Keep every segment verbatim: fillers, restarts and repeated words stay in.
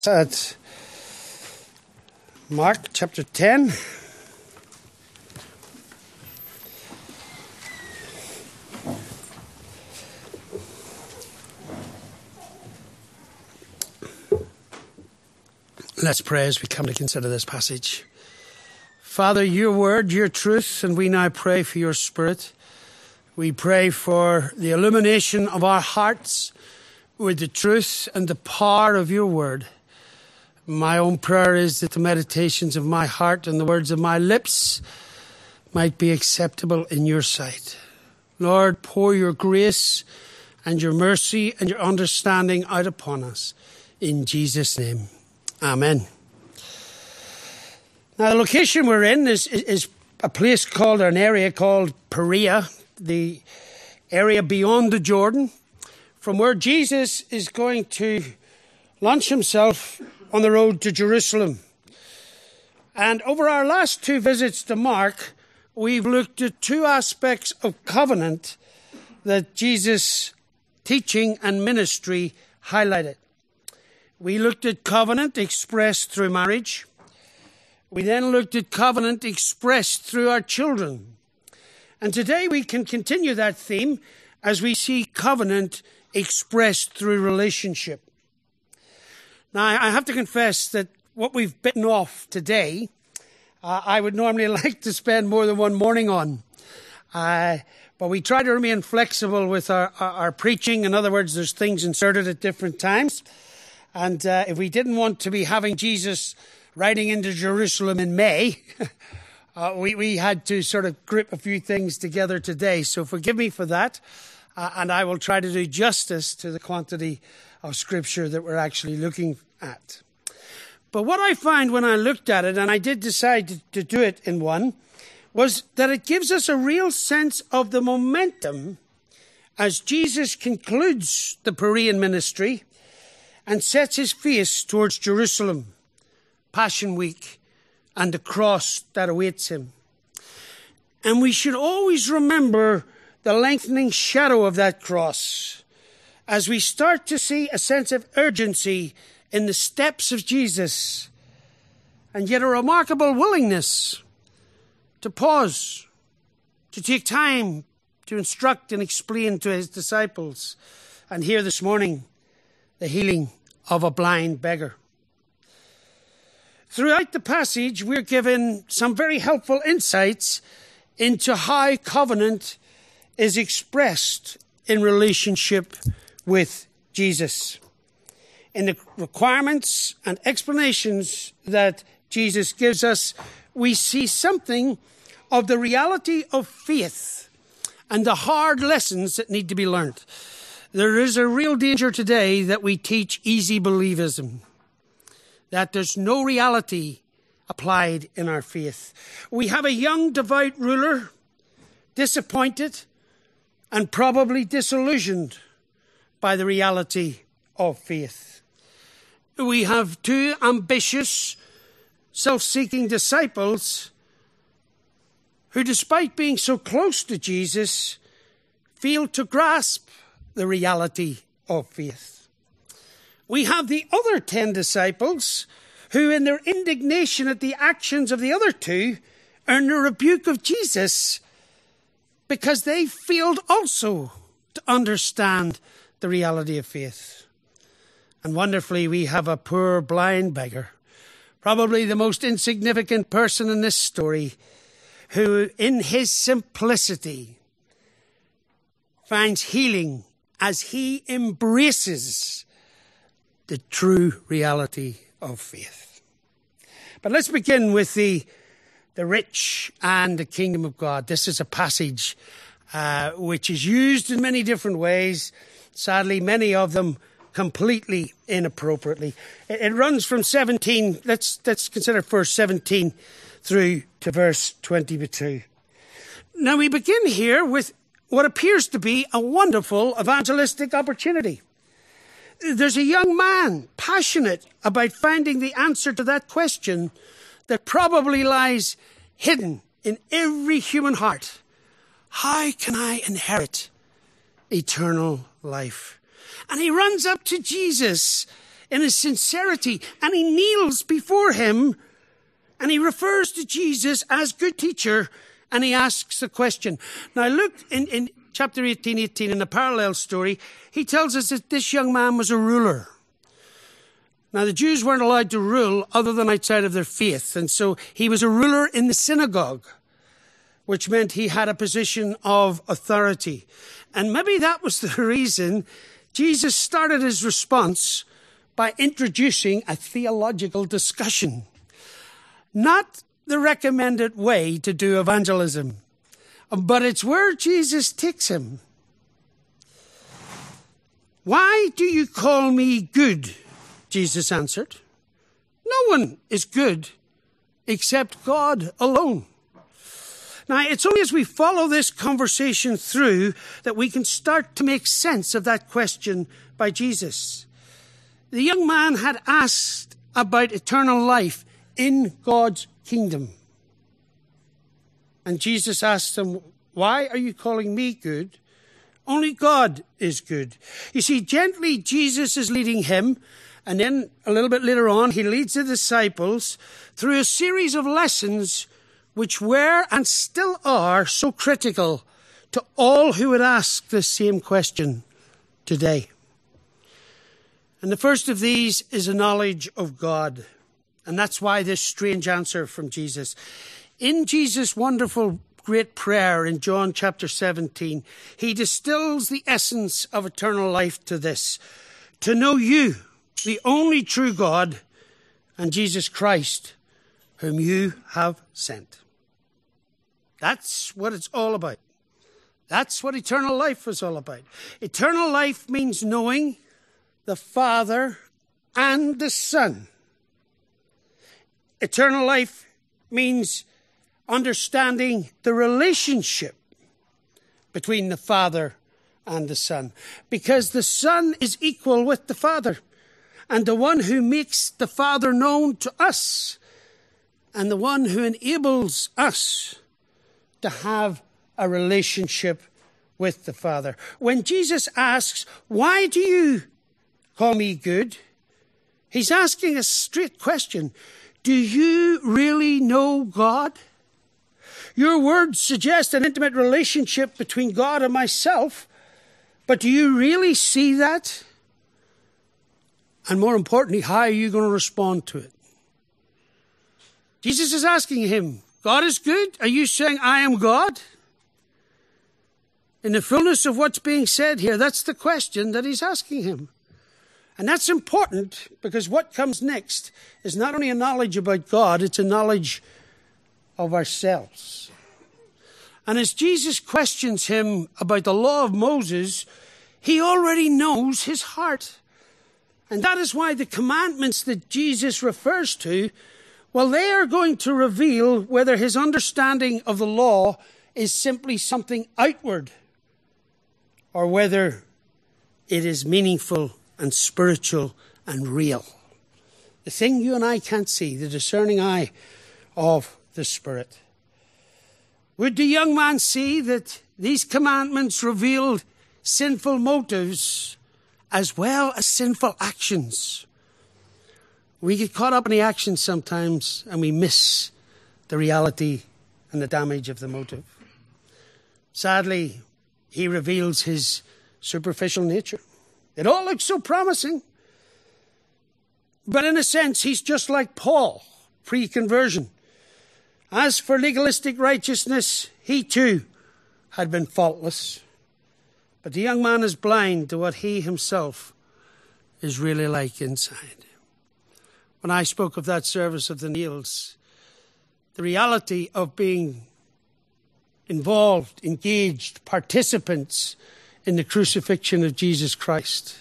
At Mark chapter ten. Let's pray as we come to consider this passage. Father, your word, your truth, and we now pray for your Spirit. We pray for the illumination of our hearts with the truth and the power of your word. My own prayer is that the meditations of my heart and the words of my lips might be acceptable in your sight. Lord, pour your grace and your mercy and your understanding out upon us. In Jesus' name, amen. Now, the location we're in is, is, is a place called, or an area called Perea, the area beyond the Jordan, from where Jesus is going to launch himself on the road to Jerusalem. And over our last two visits to Mark, we've looked at two aspects of covenant that Jesus' teaching and ministry highlighted. We looked at covenant expressed through marriage. We then looked at covenant expressed through our children. And today we can continue that theme as we see covenant expressed through relationship. Now, I have to confess that what we've bitten off today, uh, I would normally like to spend more than one morning on. Uh, but we try to remain flexible with our, our, our preaching. In other words, there's things inserted at different times. And uh, if we didn't want to be having Jesus riding into Jerusalem in May, uh, we, we had to sort of grip a few things together today. So forgive me for that. Uh, and I will try to do justice to the quantity of Scripture that we're actually looking at. But what I find when I looked at it, and I did decide to, to do it in one, was that it gives us a real sense of the momentum as Jesus concludes the Perean ministry and sets his face towards Jerusalem, Passion Week, and the cross that awaits him. And we should always remember the lengthening shadow of that cross as we start to see a sense of urgency in the steps of Jesus, and yet a remarkable willingness to pause, to take time to instruct and explain to his disciples. And here this morning, the healing of a blind beggar. Throughout the passage, we're given some very helpful insights into how covenant is expressed in relationship with Jesus. In the requirements and explanations that Jesus gives us, we see something of the reality of faith and the hard lessons that need to be learned. There is a real danger today that we teach easy believism, that there's no reality applied in our faith. We have a young devout ruler, disappointed and probably disillusioned by the reality of faith. We have two ambitious, self-seeking disciples who, despite being so close to Jesus, fail to grasp the reality of faith. We have the other ten disciples who, in their indignation at the actions of the other two, earn the rebuke of Jesus because they failed also to understand the reality of faith. And wonderfully, we have a poor blind beggar, probably the most insignificant person in this story, who in his simplicity finds healing as he embraces the true reality of faith. But let's begin with the, the rich and the kingdom of God. This is a passage uh, which is used in many different ways. Sadly, many of them completely inappropriately. It, it runs from seventeen, let's, let's consider first seventeen through to verse twenty-two. Now we begin here with what appears to be a wonderful evangelistic opportunity. There's a young man passionate about finding the answer to that question that probably lies hidden in every human heart. How can I inherit eternal life? And he runs up to Jesus in his sincerity, and he kneels before him, and he refers to Jesus as good teacher, and he asks the question. Now look in, in chapter eighteen, eighteen, in a parallel story, he tells us that this young man was a ruler. Now the Jews weren't allowed to rule other than outside of their faith, and so he was a ruler in the synagogue, which meant he had a position of authority. And maybe that was the reason Jesus started his response by introducing a theological discussion. Not the recommended way to do evangelism, but it's where Jesus takes him. Why do you call me good? Jesus answered. No one is good except God alone. Now, it's only as we follow this conversation through that we can start to make sense of that question by Jesus. The young man had asked about eternal life in God's kingdom. And Jesus asked him, why are you calling me good? Only God is good. You see, gently Jesus is leading him, and then a little bit later on, he leads the disciples through a series of lessons which were and still are so critical to all who would ask the same question today. And the first of these is a knowledge of God. And that's why this strange answer from Jesus. In Jesus' wonderful great prayer in John chapter seventeen, he distills the essence of eternal life to this: to know you, the only true God, and Jesus Christ, whom you have sent. That's what it's all about. That's what eternal life is all about. Eternal life means knowing the Father and the Son. Eternal life means understanding the relationship between the Father and the Son, because the Son is equal with the Father, and the one who makes the Father known to us, and the one who enables us to have a relationship with the Father. When Jesus asks, why do you call me good? He's asking a straight question. Do you really know God? Your words suggest an intimate relationship between God and myself, but do you really see that? And more importantly, how are you going to respond to it? Jesus is asking him, God is good? Are you saying I am God? In the fullness of what's being said here, that's the question that he's asking him. And that's important because what comes next is not only a knowledge about God, it's a knowledge of ourselves. And as Jesus questions him about the law of Moses, he already knows his heart. And that is why the commandments that Jesus refers to, well, they are going to reveal whether his understanding of the law is simply something outward or whether it is meaningful and spiritual and real. The thing you and I can't see, the discerning eye of the Spirit. Would the young man see that these commandments revealed sinful motives as well as sinful actions? We get caught up in the action sometimes and we miss the reality and the damage of the motive. Sadly, he reveals his superficial nature. It all looks so promising. But in a sense, he's just like Paul, pre-conversion. As for legalistic righteousness, he too had been faultless. But the young man is blind to what he himself is really like inside. When I spoke of that service of the nails, the reality of being involved, engaged, participants in the crucifixion of Jesus Christ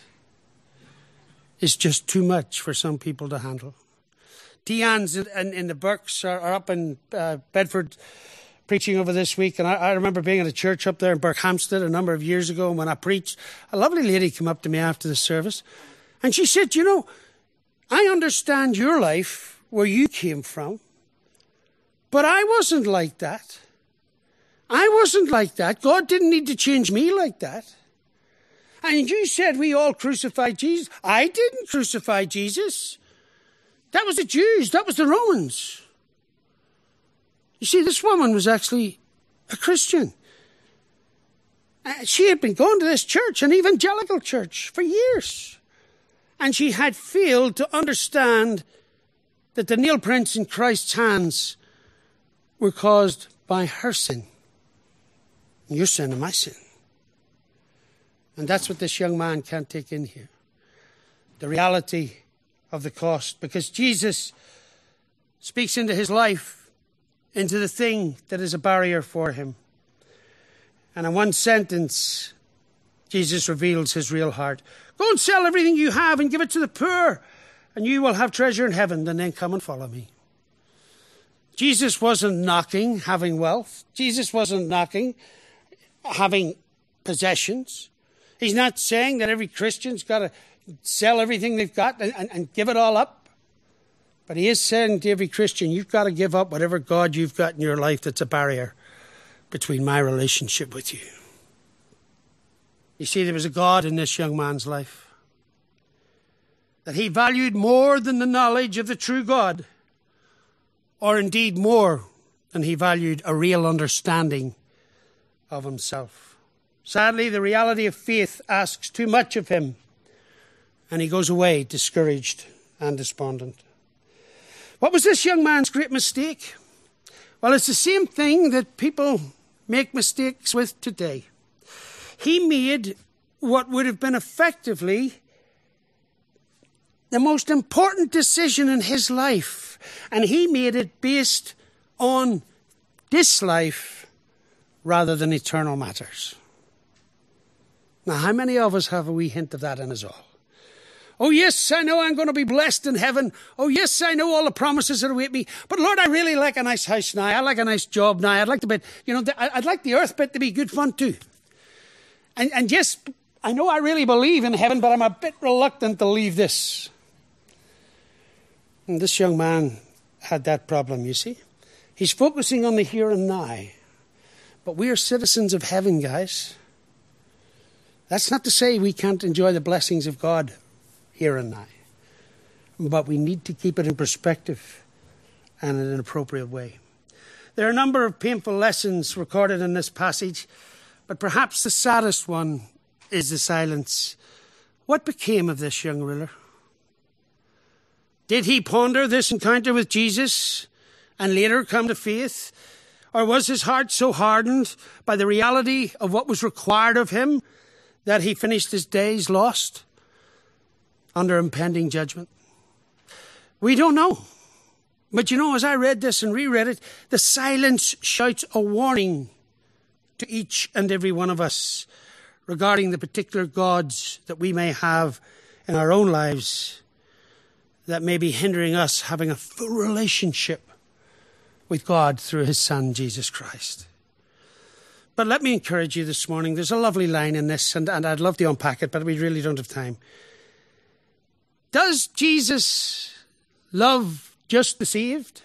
is just too much for some people to handle. Tians in, in the Burks are, are up in uh, Bedford preaching over this week, and I, I remember being at a church up there in Berkhamsted a number of years ago, and when I preached, a lovely lady came up to me after the service, and she said, you know, I understand your life, where you came from, but I wasn't like that. I wasn't like that. God didn't need to change me like that. And you said we all crucified Jesus. I didn't crucify Jesus. That was the Jews. That was the Romans. You see, this woman was actually a Christian. She had been going to this church, an evangelical church, for years. And she had failed to understand that the nail prints in Christ's hands were caused by her sin. Your sin and my sin. And that's what this young man can't take in here. The reality of the cost. Because Jesus speaks into his life, into the thing that is a barrier for him. And in one sentence, Jesus reveals his real heart. Go and sell everything you have and give it to the poor, and you will have treasure in heaven, and then come and follow me. Jesus wasn't knocking having wealth. Jesus wasn't knocking having possessions. He's not saying that every Christian's got to sell everything they've got and, and, and give it all up. But he is saying to every Christian, you've got to give up whatever God you've got in your life that's a barrier between my relationship with you. You see, there was a God in this young man's life that he valued more than the knowledge of the true God, or indeed more than he valued a real understanding of himself. Sadly, the reality of faith asks too much of him, and he goes away discouraged and despondent. What was this young man's great mistake? Well, it's the same thing that people make mistakes with today. He made what would have been effectively the most important decision in his life, and he made it based on this life rather than eternal matters. Now, how many of us have a wee hint of that in us all? Oh, yes, I know I'm going to be blessed in heaven. Oh, yes, I know all the promises that await me. But, Lord, I really like a nice house now. I like a nice job now. I'd like to be, you know, I'd like the earth bit to be good fun too. And, and yes, I know I really believe in heaven, but I'm a bit reluctant to leave this. And this young man had that problem, you see. He's focusing on the here and now. But we are citizens of heaven, guys. That's not to say we can't enjoy the blessings of God here and now. But we need to keep it in perspective and in an appropriate way. There are a number of painful lessons recorded in this passage, but perhaps the saddest one is the silence. What became of this young ruler? Did he ponder this encounter with Jesus and later come to faith? Or was his heart so hardened by the reality of what was required of him that he finished his days lost under impending judgment? We don't know. But you know, as I read this and reread it, the silence shouts a warning to each and every one of us regarding the particular gods that we may have in our own lives that may be hindering us having a full relationship with God through his Son, Jesus Christ. But let me encourage you this morning. There's a lovely line in this, and, and I'd love to unpack it, but we really don't have time. Does Jesus love just the saved?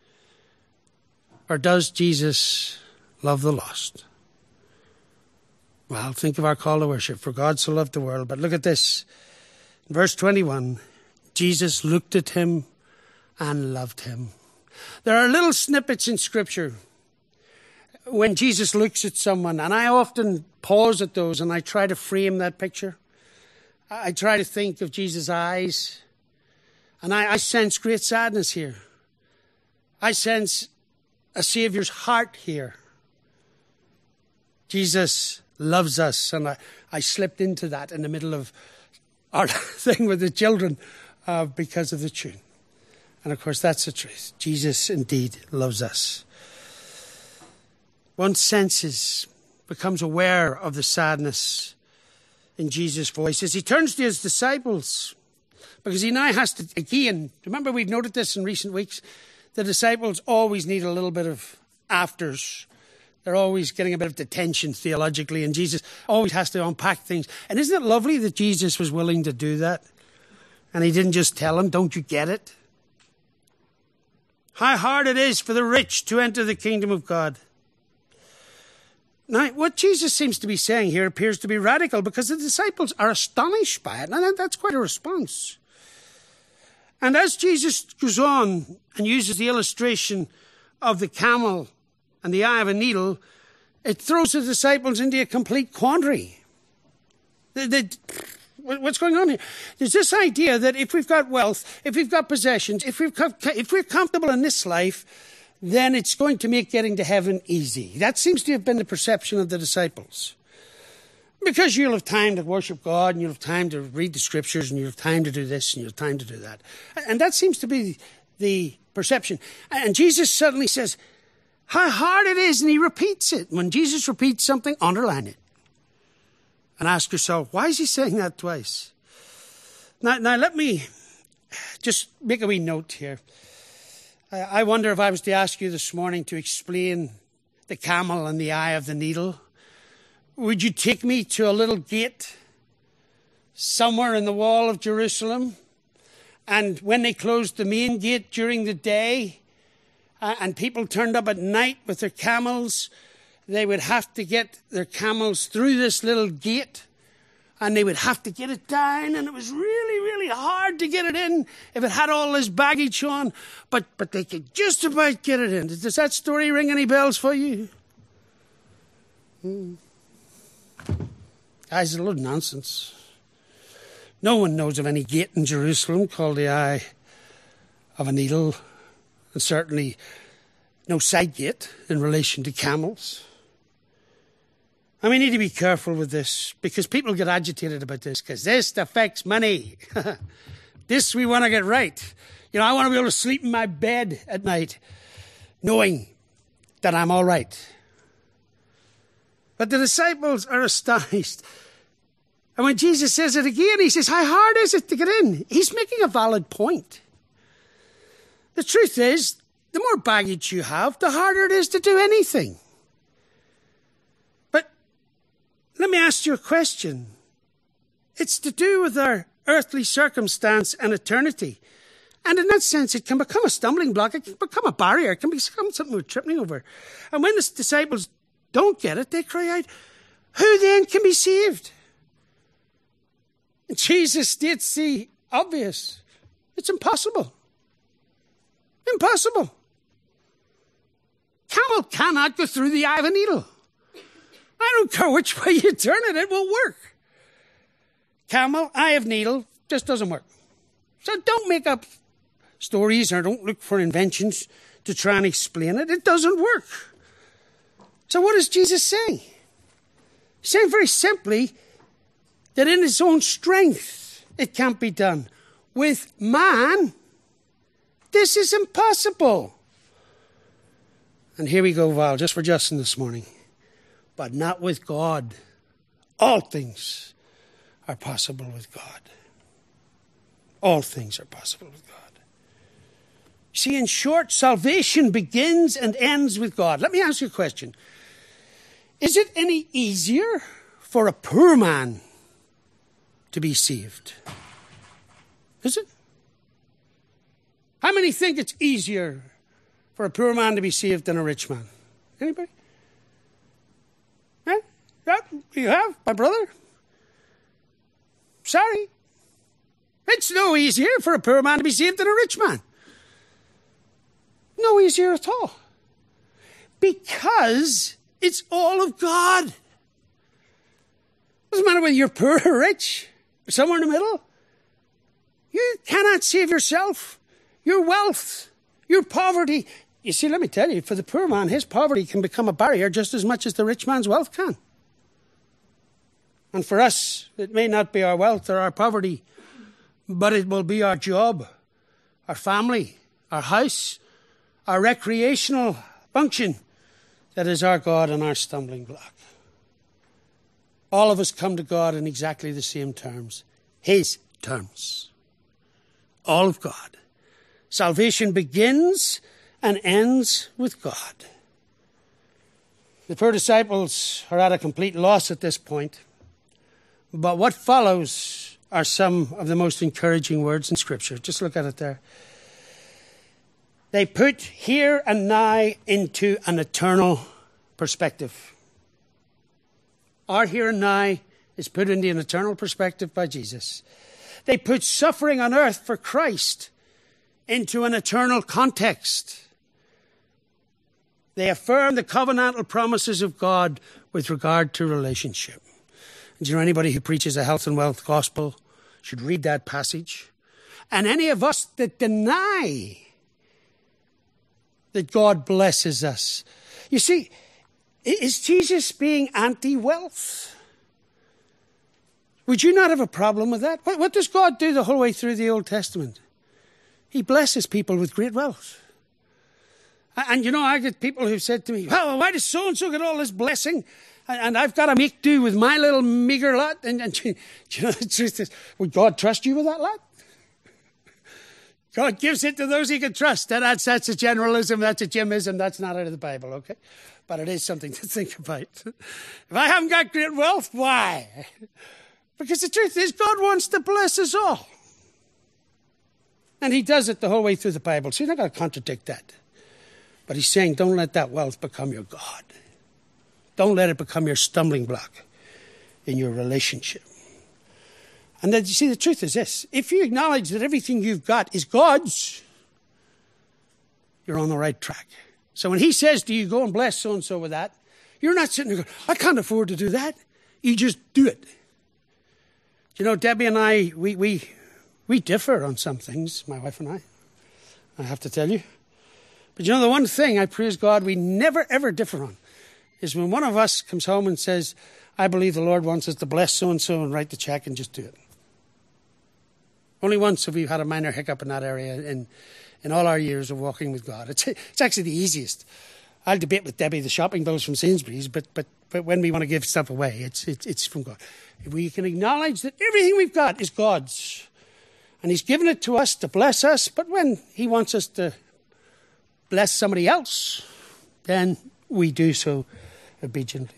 Or does Jesus love the lost? Well, think of our call to worship. For God so loved the world. But look at this. Verse twenty-one. Jesus looked at him and loved him. There are little snippets in Scripture when Jesus looks at someone, and I often pause at those and I try to frame that picture. I try to think of Jesus' eyes, and I, I sense great sadness here. I sense a Saviour's heart here. Jesus loves us, and I, I slipped into that in the middle of our thing with the children uh, because of the tune. And of course, that's the truth. Jesus indeed loves us. One senses, becomes aware of the sadness in Jesus' voice as he turns to his disciples, because he now has to, again, remember we've noted this in recent weeks, the disciples always need a little bit of afters. They're always getting a bit of detention theologically, and Jesus always has to unpack things. And isn't it lovely that Jesus was willing to do that? And he didn't just tell them, don't you get it? How hard it is for the rich to enter the kingdom of God. Now, what Jesus seems to be saying here appears to be radical because the disciples are astonished by it. And that's quite a response. And as Jesus goes on and uses the illustration of the camel and the eye of a needle, it throws the disciples into a complete quandary. They, they, what's going on here? There's this idea that if we've got wealth, if we've got possessions, if, we've got, if we're comfortable in this life, then it's going to make getting to heaven easy. That seems to have been the perception of the disciples. Because you'll have time to worship God, and you'll have time to read the scriptures, and you'll have time to do this, and you'll have time to do that. And that seems to be the perception. And Jesus suddenly says, how hard it is, and he repeats it. When Jesus repeats something, underline it. And ask yourself, why is he saying that twice? Now, now let me just make a wee note here. I wonder if I was to ask you this morning to explain the camel and the eye of the needle, would you take me to a little gate somewhere in the wall of Jerusalem? And when they closed the main gate during the day, uh, and people turned up at night with their camels, they would have to get their camels through this little gate, and they would have to get it down, and it was really, really hard to get it in if it had all this baggage on, but, but they could just about get it in. Does that story ring any bells for you? Hmm. Guys, it's a load of nonsense. No one knows of any gate in Jerusalem called the Eye of a Needle, and certainly no side gate in relation to camels. And we need to be careful with this, because people get agitated about this, because this affects money. This we want to get right. You know, I want to be able to sleep in my bed at night knowing that I'm all right. But the disciples are astonished. And when Jesus says it again, he says, how hard is it to get in? He's making a valid point. The truth is, the more baggage you have, the harder it is to do anything. But let me ask you a question. It's to do with our earthly circumstance and eternity. And in that sense, it can become a stumbling block. It can become a barrier. It can become something we're tripping over. And when the disciples don't get it, they cry out, who then can be saved? And Jesus states the obvious. It's impossible. Impossible. Camel cannot go through the eye of a needle. I don't care which way you turn it, it won't work. Camel, eye of needle, just doesn't work. So don't make up stories or don't look for inventions to try and explain it. It doesn't work. So what is Jesus saying? He's saying very simply that in his own strength it can't be done. With man, this is impossible. And here we go, Val, just for Justin this morning. But not with God. All things are possible with God. All things are possible with God. See, in short, salvation begins and ends with God. Let me ask you a question. Is it any easier for a poor man to be saved? Is it? How many think it's easier for a poor man to be saved than a rich man? Anybody? Yeah? Yeah, you have, my brother? Sorry. It's no easier for a poor man to be saved than a rich man. No easier at all. Because it's all of God. Doesn't matter whether you're poor or rich, or somewhere in the middle. You cannot save yourself. Your wealth, your poverty. You see, let me tell you, for the poor man, his poverty can become a barrier just as much as the rich man's wealth can. And for us, it may not be our wealth or our poverty, but it will be our job, our family, our house, our recreational function that is our God and our stumbling block. All of us come to God in exactly the same terms. His terms. All of God. Salvation begins and ends with God. The poor disciples are at a complete loss at this point. But what follows are some of the most encouraging words in Scripture. Just look at it there. They put here and now into an eternal perspective. our here and now is put into an eternal perspective by Jesus. They put suffering on earth for Christ into an eternal context. They affirm the covenantal promises of God with regard to relationship. And do you know, anybody who preaches a health and wealth gospel should read that passage. And any of us that deny that God blesses us. You see, is Jesus being anti-wealth? Would you not have a problem with that? What, what does God do the whole way through the Old Testament? He blesses people with great wealth. And, and you know, I get people who've said to me, well, why does so-and-so get all this blessing? And, and I've got to make do with my little meager lot. And, and you know, the truth is, would God trust you with that lot? God gives it to those he can trust. And that's, that's a generalism, that's a Jimism, that's not out of the Bible, okay? But it is something to think about. If I haven't got great wealth, why? Because the truth is, God wants to bless us all. And he does it the whole way through the Bible. So you're not going to contradict that. But he's saying, don't let that wealth become your God. Don't let it become your stumbling block in your relationship. And then, you see, the truth is this. If you acknowledge that everything you've got is God's, you're on the right track. So when he says to you, go and bless so-and-so with that, you're not sitting there going, I can't afford to do that. You just do it. You know, Debbie and I, we, we, we differ on some things, my wife and I, I have to tell you. But you know, the one thing, I praise God, we never, ever differ on is when one of us comes home and says, I believe the Lord wants us to bless so-and-so and write the check and just do it. Only once have we had a minor hiccup in that area in, in all our years of walking with God. It's, it's actually the easiest. I'll debate with Debbie the shopping bills from Sainsbury's, but, but, but when we want to give stuff away, it's, it's, it's from God. If we can acknowledge that everything we've got is God's, and he's given it to us to bless us, but when he wants us to bless somebody else, then we do so obediently.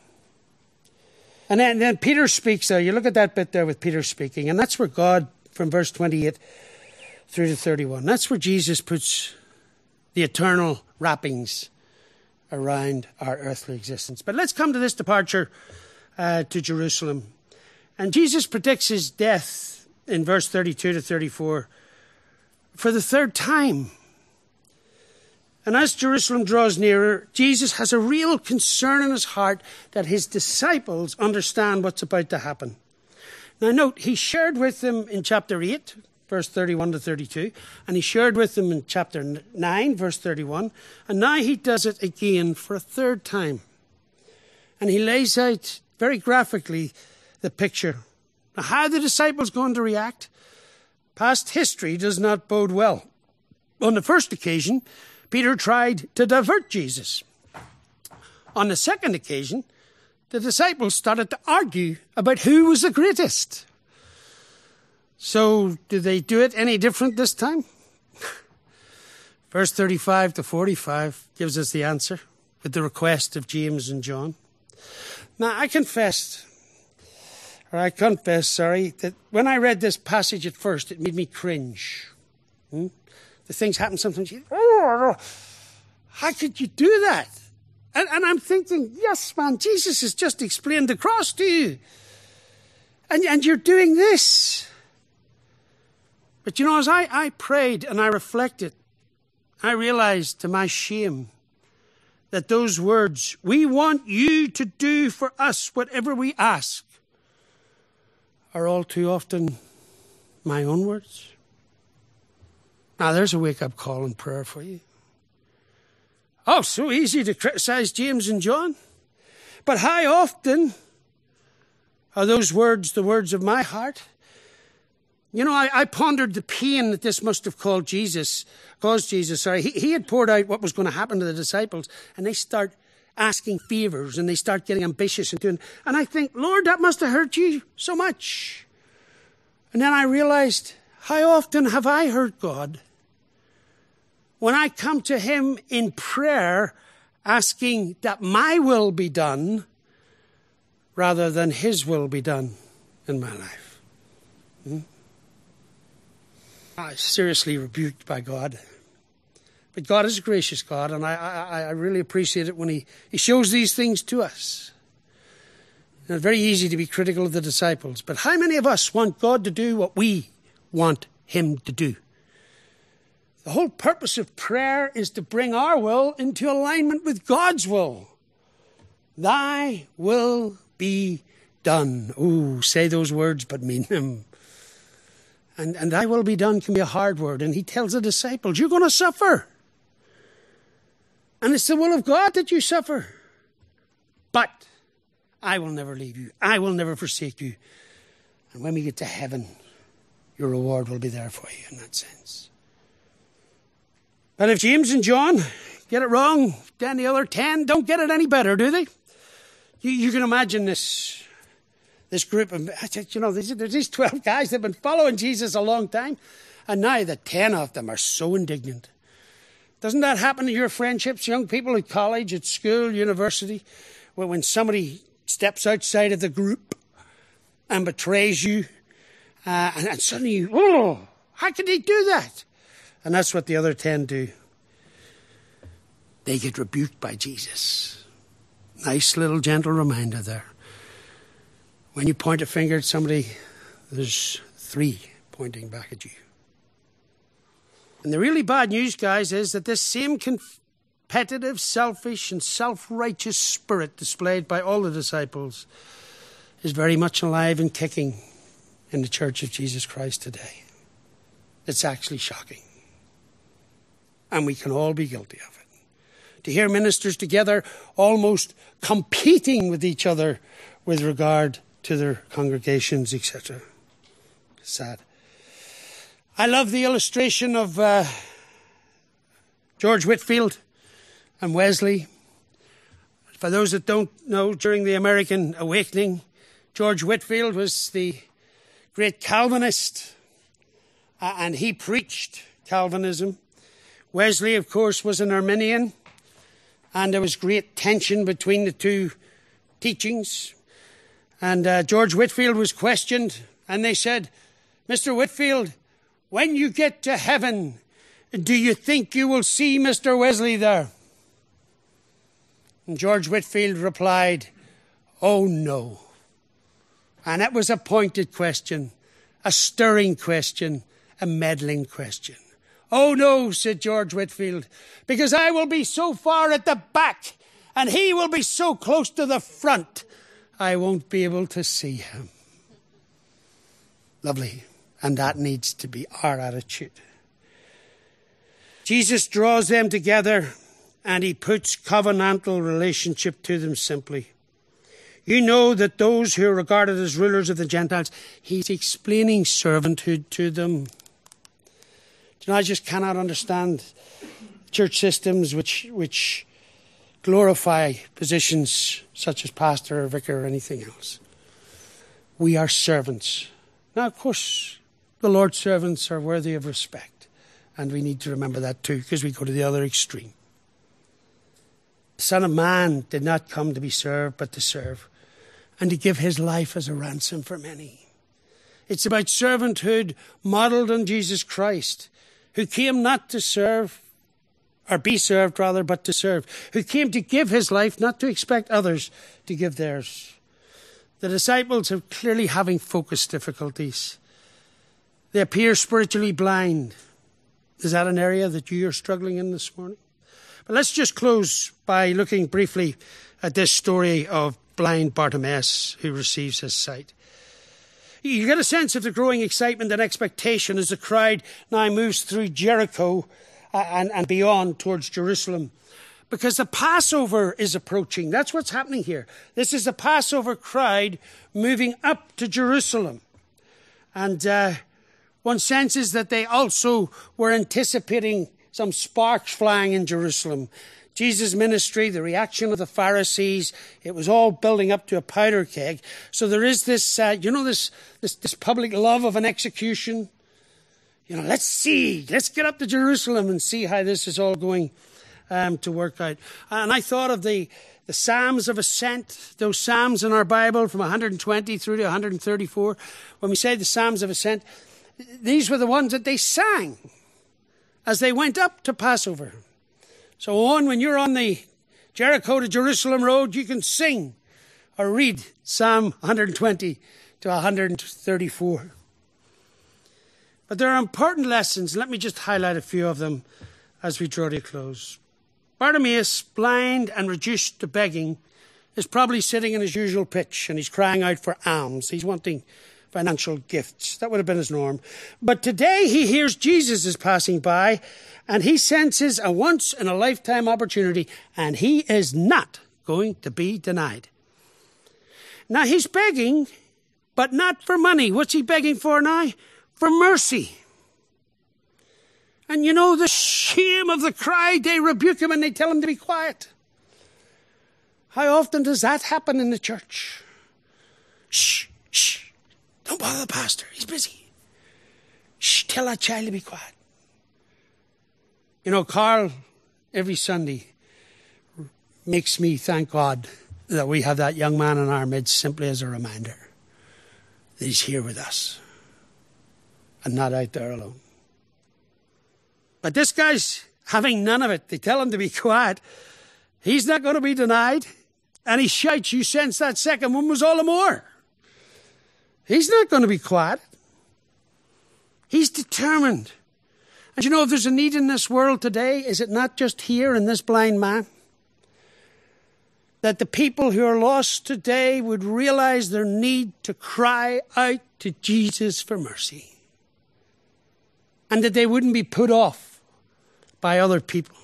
And then, then Peter speaks there. You look at that bit there with Peter speaking, and that's where God, from verse twenty-eight through to thirty-one, that's where Jesus puts the eternal wrappings around our earthly existence. But let's come to this departure uh, to Jerusalem. And Jesus predicts his death in verse thirty-two to thirty-four for the third time. And as Jerusalem draws nearer, Jesus has a real concern in his heart that his disciples understand what's about to happen. Now note, he shared with them in chapter eight, verse thirty-one to thirty-two, and he shared with them in chapter nine, verse thirty-one, and now he does it again for a third time. And he lays out very graphically the picture. Now, how are the disciples going to react? Past history does not bode well. On the first occasion, Peter tried to divert Jesus. On the second occasion, the disciples started to argue about who was the greatest. So, did they do it any different this time? Verse thirty-five to forty-five gives us the answer with the request of James and John. Now, I confess, or I confess, sorry, that when I read this passage at first, it made me cringe. Hmm? The things happen sometimes. You, oh, how could you do that? And, and I'm thinking, yes, man, Jesus has just explained the cross to you. And, and you're doing this. But you know, as I, I prayed and I reflected, I realized to my shame that those words, we want you to do for us whatever we ask, are all too often my own words. Now, there's a wake-up call in prayer for you. Oh, so easy to criticize James and John. But how often are those words the words of my heart? You know, I, I pondered the pain that this must have caused Jesus, caused Jesus, sorry. He, he had poured out what was going to happen to the disciples, and they start asking favors, and they start getting ambitious and doing, and I think, Lord, that must have hurt you so much. And then I realized, how often have I hurt God? When I come to him in prayer, asking that my will be done, rather than his will be done in my life. Hmm? I'm seriously rebuked by God. But God is a gracious God, and I, I, I really appreciate it when he, he shows these things to us. And it's very easy to be critical of the disciples. But how many of us want God to do what we want him to do? The whole purpose of prayer is to bring our will into alignment with God's will. Thy will be done. Oh, say those words, but mean them. And, and thy will be done can be a hard word. And he tells the disciples, you're going to suffer. And it's the will of God that you suffer. But I will never leave you. I will never forsake you. And when we get to heaven, your reward will be there for you in that sense. But if James and John get it wrong, then the other ten don't get it any better, do they? You, you can imagine this, this group of, you know, there's, there's these twelve guys that have been following Jesus a long time, and now the ten of them are so indignant. Doesn't that happen in your friendships, young people at college, at school, university, when, when somebody steps outside of the group and betrays you, uh, and, and suddenly you, oh, how could they do that? And that's what the other ten do. They get rebuked by Jesus. Nice little gentle reminder there. When you point a finger at somebody, there's three pointing back at you. And the really bad news, guys, is that this same competitive, selfish, and self-righteous spirit displayed by all the disciples is very much alive and kicking in the Church of Jesus Christ today. It's actually shocking. And we can all be guilty of it. To hear ministers together almost competing with each other with regard to their congregations, et cetera. Sad. I love the illustration of uh, George Whitefield and Wesley. For those that don't know, during the American Awakening, George Whitefield was the great Calvinist, uh, and he preached Calvinism. Wesley, of course, was an Arminian, and there was great tension between the two teachings. And uh, George Whitefield was questioned, and they said, Mister Whitefield, when you get to heaven, do you think you will see Mister Wesley there? And George Whitefield replied, oh no. And it was a pointed question, a stirring question, a meddling question. Oh no, said George Whitefield, because I will be so far at the back and he will be so close to the front, I won't be able to see him. Lovely. And that needs to be our attitude. Jesus draws them together and he puts covenantal relationship to them simply. You know that those who are regarded as rulers of the Gentiles, he's explaining servanthood to them. You know, I just cannot understand church systems which which glorify positions such as pastor or vicar or anything else. We are servants. Now, of course, the Lord's servants are worthy of respect, and we need to remember that too, because we go to the other extreme. The Son of Man did not come to be served, but to serve, and to give his life as a ransom for many. It's about servanthood modeled on Jesus Christ, who came not to serve, or be served rather, but to serve, who came to give his life, not to expect others to give theirs. The disciples are clearly having focus difficulties. They appear spiritually blind. Is that an area that you are struggling in this morning? But let's just close by looking briefly at this story of blind Bartimaeus who receives his sight. You get a sense of the growing excitement and expectation as the crowd now moves through Jericho and, and beyond towards Jerusalem. Because the Passover is approaching. That's what's happening here. This is the Passover crowd moving up to Jerusalem. And uh, one senses that they also were anticipating some sparks flying in Jerusalem. Jesus' ministry, the reaction of the Pharisees, it was all building up to a powder keg. So there is this, uh, you know, this, this this public love of an execution. You know, let's see, let's get up to Jerusalem and see how this is all going um, to work out. And I thought of the, the Psalms of Ascent, those Psalms in our Bible from one hundred twenty through to one hundred thirty-four. When we say the Psalms of Ascent, these were the ones that they sang as they went up to Passover. So on, when you're on the Jericho to Jerusalem road, you can sing or read Psalm one hundred twenty to one hundred thirty-four. But there are important lessons. Let me just highlight a few of them as we draw to a close. Bartimaeus, blind and reduced to begging, is probably sitting in his usual pitch and he's crying out for alms. He's wanting financial gifts. That would have been his norm. But today he hears Jesus is passing by and he senses a once-in-a-lifetime opportunity, and he is not going to be denied. Now he's begging, but not for money. What's he begging for now? For mercy. And you know the shame of the crowd, they rebuke him and they tell him to be quiet. How often does that happen in the church? Shh, shh, don't bother the pastor, he's busy. Shh, tell that child to be quiet. You know, Carl, every Sunday, makes me thank God that we have that young man in our midst simply as a reminder that he's here with us and not out there alone. But this guy's having none of it. They tell him to be quiet. He's not going to be denied. And he shouts, you sense that second one was all the more. He's not going to be quiet. He's determined. And you know, if there's a need in this world today, is it not just here in this blind man? That the people who are lost today would realize their need to cry out to Jesus for mercy. And that they wouldn't be put off by other people.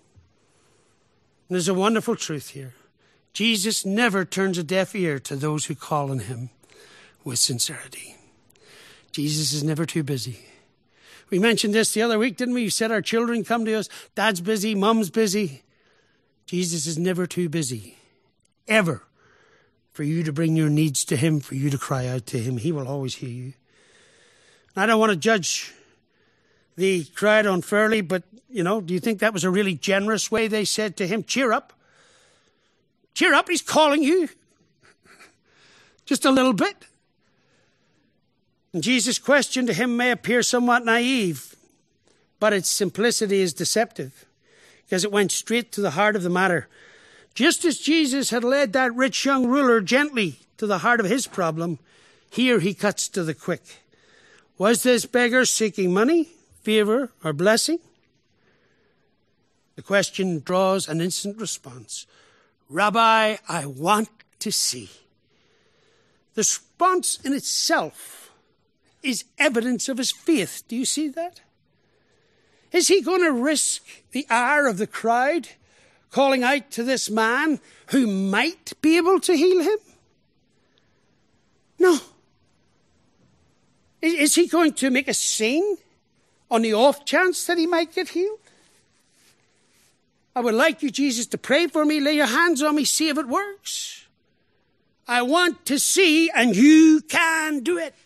And there's a wonderful truth here. Jesus never turns a deaf ear to those who call on him with sincerity. Jesus is never too busy. We mentioned this the other week, didn't we? You said our children come to us. Dad's busy, Mum's busy. Jesus is never too busy, ever, for you to bring your needs to him, for you to cry out to him. He will always hear you. And I don't want to judge the crowd unfairly, but, you know, do you think that was a really generous way they said to him, cheer up? Cheer up, he's calling you. Just a little bit. And Jesus' question to him may appear somewhat naive, but its simplicity is deceptive because it went straight to the heart of the matter. Just as Jesus had led that rich young ruler gently to the heart of his problem, here he cuts to the quick. Was this beggar seeking money, favor, or blessing? The question draws an instant response. Rabbi, I want to see. The response in itself is evidence of his faith. Do you see that? Is he going to risk the ire of the crowd calling out to this man who might be able to heal him? No. Is he going to make a scene on the off chance that he might get healed? I would like you, Jesus, to pray for me, lay your hands on me, see if it works. I want to see, and you can do it.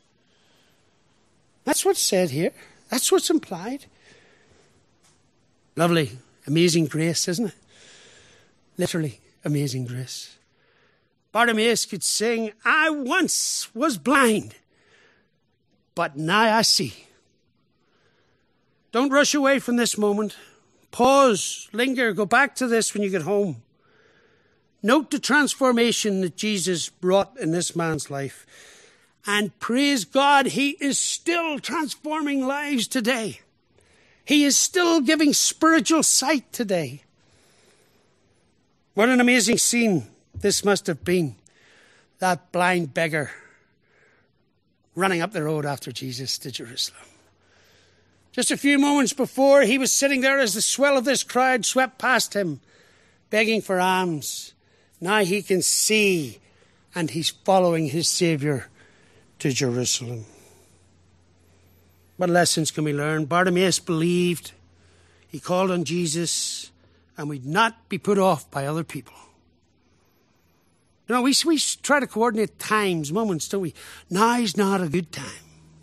That's what's said here. That's what's implied. Lovely, amazing grace, isn't it? Literally, amazing grace. Bartimaeus could sing, I once was blind, but now I see. Don't rush away from this moment. Pause, linger, go back to this when you get home. Note the transformation that Jesus brought in this man's life. And praise God, he is still transforming lives today. He is still giving spiritual sight today. What an amazing scene this must have been. That blind beggar running up the road after Jesus to Jerusalem. Just a few moments before, he was sitting there as the swell of this crowd swept past him, begging for alms. Now he can see, and he's following his Saviour to Jerusalem. What lessons can we learn? Bartimaeus believed. He called on Jesus, and we'd not be put off by other people. You know, we, we try to coordinate times, moments, don't we? Now's not a good time.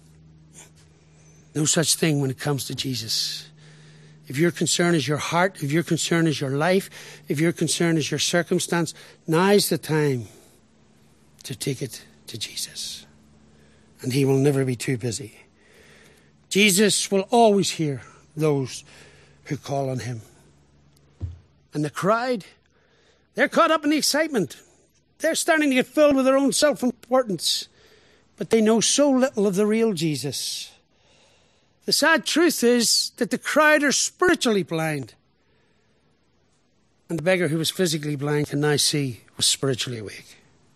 No such thing when it comes to Jesus. If your concern is your heart, if your concern is your life, if your concern is your circumstance, now's the time to take it to Jesus. And he will never be too busy. Jesus will always hear those who call on him. And the crowd, they're caught up in the excitement. They're starting to get filled with their own self-importance, but they know so little of the real Jesus. The sad truth is that the crowd are spiritually blind, and the beggar who was physically blind can now see was spiritually awake.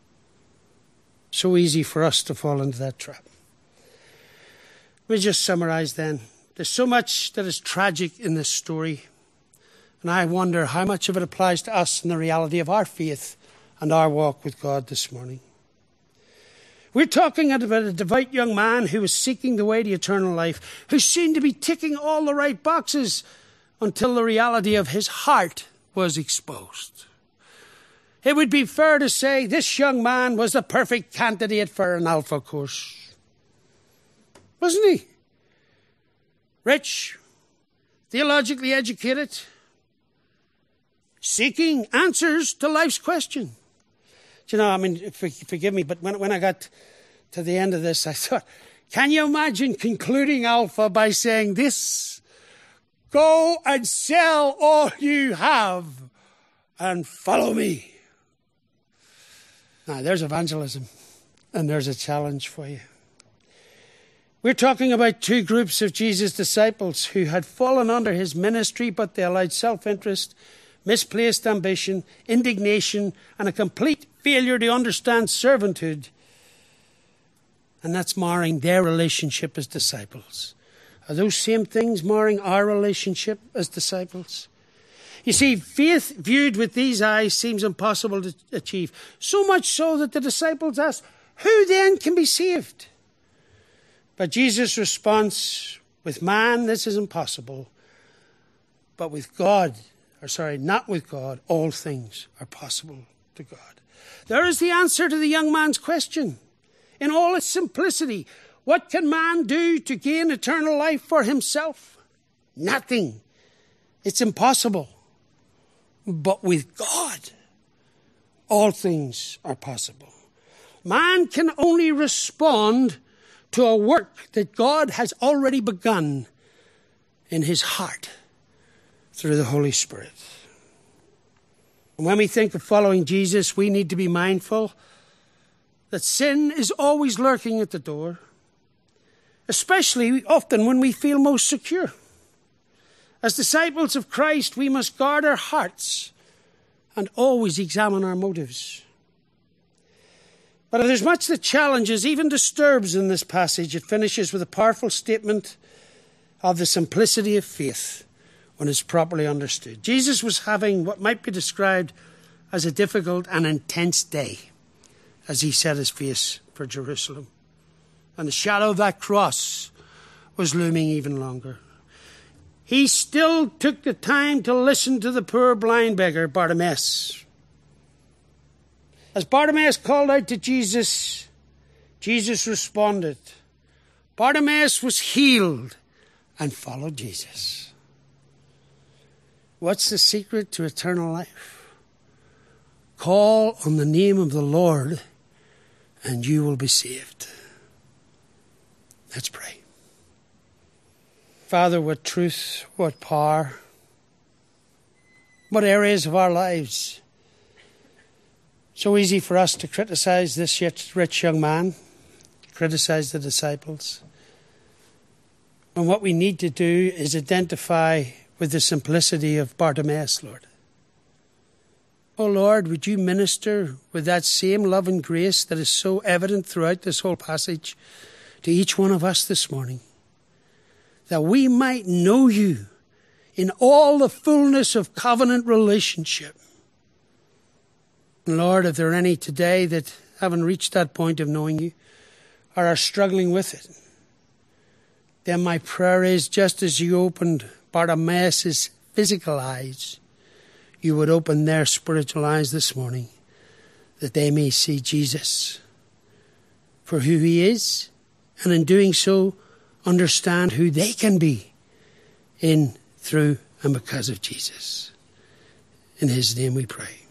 So easy for us to fall into that trap. Let me just summarize then. There's so much that is tragic in this story, and I wonder how much of it applies to us in the reality of our faith and our walk with God this morning. We're talking about a devout young man who was seeking the way to eternal life, who seemed to be ticking all the right boxes until the reality of his heart was exposed. It would be fair to say this young man was the perfect candidate for an Alpha course. Wasn't he? Rich, theologically educated, seeking answers to life's question. Do you know, I mean, forgive me, but when, when I got to the end of this, I thought, can you imagine concluding Alpha by saying this? Go and sell all you have and follow me. Now, there's evangelism, and there's a challenge for you. We're talking about two groups of Jesus' disciples who had fallen under his ministry, but they allowed self-interest, misplaced ambition, indignation, and a complete failure to understand servanthood. And that's marring their relationship as disciples. Are those same things marring our relationship as disciples? You see, faith viewed with these eyes seems impossible to achieve. So much so that the disciples asked, who then can be saved? But Jesus' response, with man, this is impossible. But with God, or sorry, not with God, all things are possible to God. There is the answer to the young man's question. In all its simplicity, what can man do to gain eternal life for himself? Nothing. It's impossible. But with God, all things are possible. Man can only respond to a work that God has already begun in his heart through the Holy Spirit. And when we think of following Jesus, we need to be mindful that sin is always lurking at the door, especially often when we feel most secure. As disciples of Christ, we must guard our hearts and always examine our motives. But if there's much that challenges, even disturbs in this passage, it finishes with a powerful statement of the simplicity of faith when it's properly understood. Jesus was having what might be described as a difficult and intense day as he set his face for Jerusalem. And the shadow of that cross was looming even longer. He still took the time to listen to the poor blind beggar, Bartimaeus. As Bartimaeus called out to Jesus, Jesus responded. Bartimaeus was healed and followed Jesus. What's the secret to eternal life? Call on the name of the Lord and you will be saved. Let's pray. Father, what truth, what power, what areas of our lives. So easy for us to criticize this rich young man, criticize the disciples. And what we need to do is identify with the simplicity of Bartimaeus, Lord. Oh Lord, would you minister with that same love and grace that is so evident throughout this whole passage to each one of us this morning, that we might know you in all the fullness of covenant relationship. And Lord, if there are any today that haven't reached that point of knowing you or are struggling with it, then my prayer is, just as you opened Bartimaeus' physical eyes, you would open their spiritual eyes this morning, that they may see Jesus for who he is, and in doing so, understand who they can be in, through, and because of Jesus. In his name we pray.